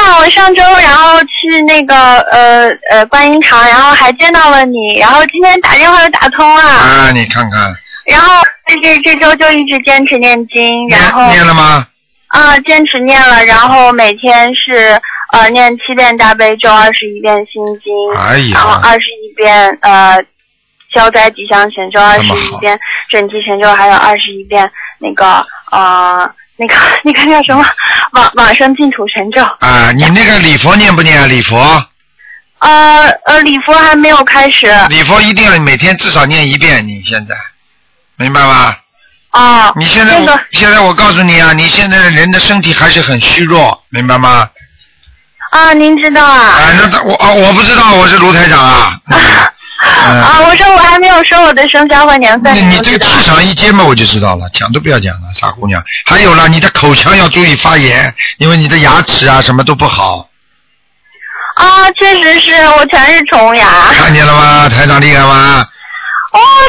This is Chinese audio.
我上周然后去那个观音堂，然后还见到了你，然后今天打电话又打通了。 啊，你看看。 然后这周就一直坚持念经，然后念了吗？ 啊，坚持念了，然后每天是念7遍大悲咒，21遍心经， 哎呀， 然后21遍消灾吉祥神咒，21遍准提神咒，还有21遍那个叫什么往生净土神咒。 啊，你那个礼佛念不念啊？礼佛？ 礼佛还没有开始。 礼佛一定要每天至少念1遍，你现在明白吗？ 啊， 你现在我告诉你啊，你现在的人的身体还是很虚弱，明白吗？ 啊，您知道啊？ 啊，那我不知道，我是卢台长啊。 我说我还没有说我的生肖和年份。 你这个气场一接嘛，我就知道了，讲都不要讲了，傻姑娘。还有了，你的口腔要注意发炎，因为你的牙齿啊什么都不好。 啊，确实是我全是虫牙。 看见了吗？台长厉害吗？ 哦，